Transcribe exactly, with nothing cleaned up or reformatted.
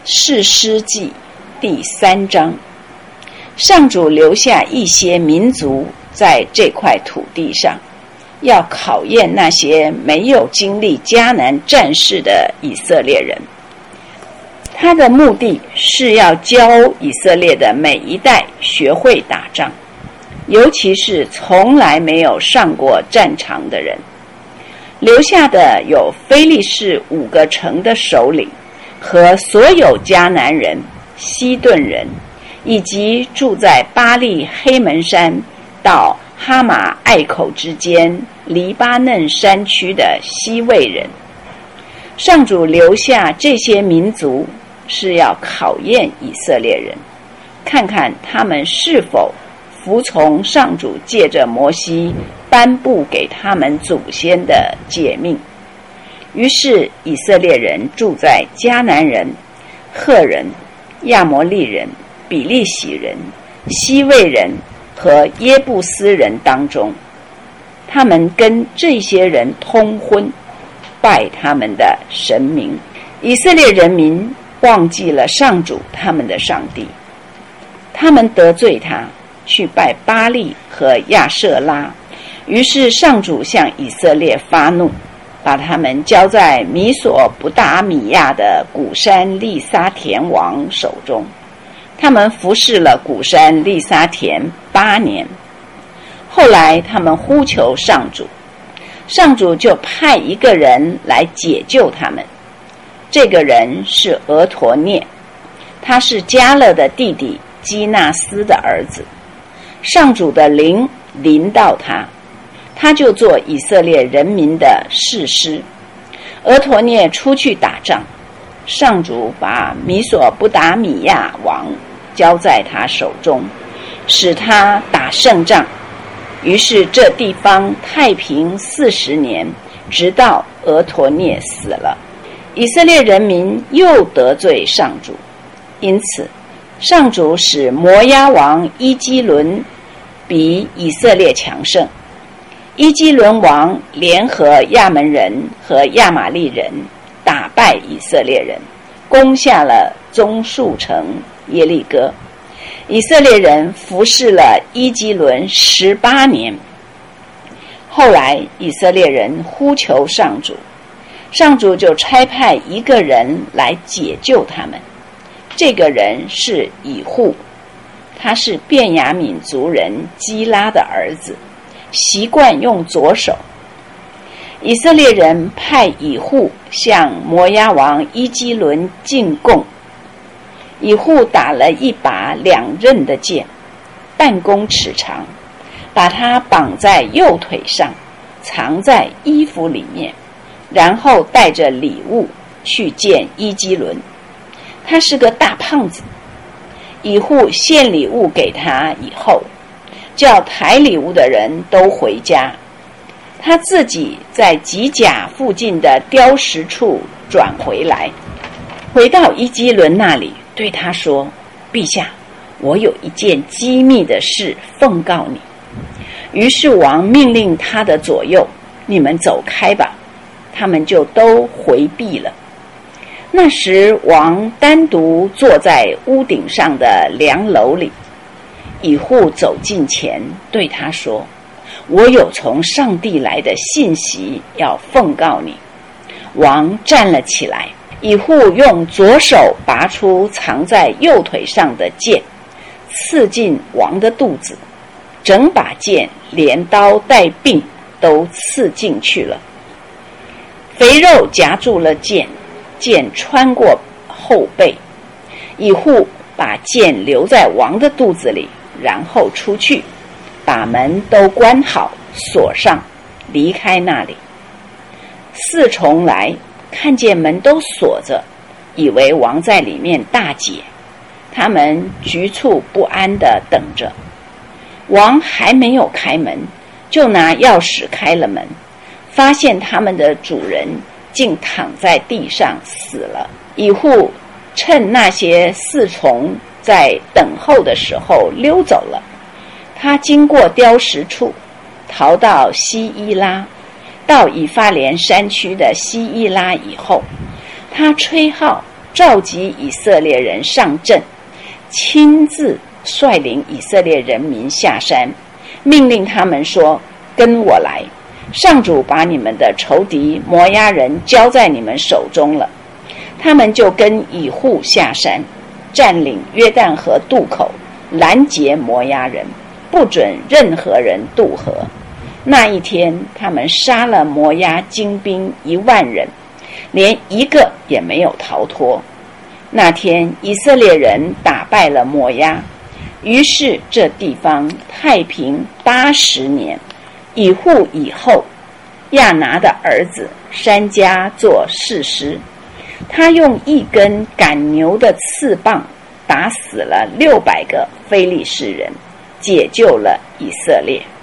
士师记第三章，上主留下一些民族在这块土地上，要考验那些没有经历迦南战事的以色列人。他的目的是要教以色列的每一代学会打仗，尤其是从来没有上过战场的人。留下的有非利士五个城的首领和所有迦南人、西顿人，以及住在巴利黑门山到哈马隘口之间黎巴嫩山区的西魏人。上主留下这些民族是要考验以色列人，看看他们是否服从上主借着摩西颁布给他们祖先的诫命。于是以色列人住在迦南人、赫人、亚摩利人、比利洗人、西魏人和耶布斯人当中，他们跟这些人通婚，拜他们的神明。以色列人民忘记了上主他们的上帝，他们得罪他，去拜巴利和亚舍拉。于是上主向以色列发怒，把他们交在米索不达米亚的古山利沙田王手中。他们服侍了古山利沙田八年。后来他们呼求上主，上主就派一个人来解救他们。这个人是俄陀涅，他是迦勒的弟弟基纳斯的儿子。上主的灵临到他，他就做以色列人民的士师。俄陀涅出去打仗，上主把米索不达米亚王交在他手中，使他打胜仗。于是这地方太平四十年，直到俄陀涅死了。以色列人民又得罪上主，因此上主使摩押王伊基伦比以色列强盛。伊基伦王联合亚门人和亚玛利人，打败以色列人，攻下了棕树城耶利哥。以色列人服侍了伊基伦十八年。后来以色列人呼求上主，上主就差派一个人来解救他们。这个人是以户，他是便雅悯族人基拉的儿子，习惯用左手。以色列人派以户向摩押王伊基伦进贡。以户打了一把两刃的剑，半公尺长，把它绑在右腿上，藏在衣服里面，然后带着礼物去见伊基伦。他是个大胖子。以户献礼物给他以后，叫抬礼物的人都回家，他自己在吉甲附近的雕石处转回来，回到伊基伦那里，对他说：陛下，我有一件机密的事奉告你。于是王命令他的左右，你们走开吧。他们就都回避了。那时王单独坐在屋顶上的梁楼里，以户走近前对他说：我有从上帝来的信息要奉告你。王站了起来，以户用左手拔出藏在右腿上的剑，刺进王的肚子，整把剑连刀带柄都刺进去了。肥肉夹住了剑，剑穿过后背。以户把剑留在王的肚子里，然后出去，把门都关好锁上，离开那里。四重来，看见门都锁着，以为王在里面大解，他们局促不安地等着。王还没有开门，就拿钥匙开了门，发现他们的主人竟躺在地上死了。以户趁那些四重在等候的时候溜走了。他经过雕石处，逃到西伊拉，到以法莲山区的西伊拉以后，他吹号召集以色列人上阵，亲自率领以色列人民下山，命令他们说：跟我来，上主把你们的仇敌摩押人交在你们手中了。他们就跟以户下山，占领约旦河渡口，拦截摩押人，不准任何人渡河。那一天，他们杀了摩押精兵一万人，连一个也没有逃脱。那天，以色列人打败了摩押，于是这地方太平八十年。以户以后，亚拿的儿子珊迦做士师，他用一根赶牛的刺棒打死了六百个非利士人，解救了以色列。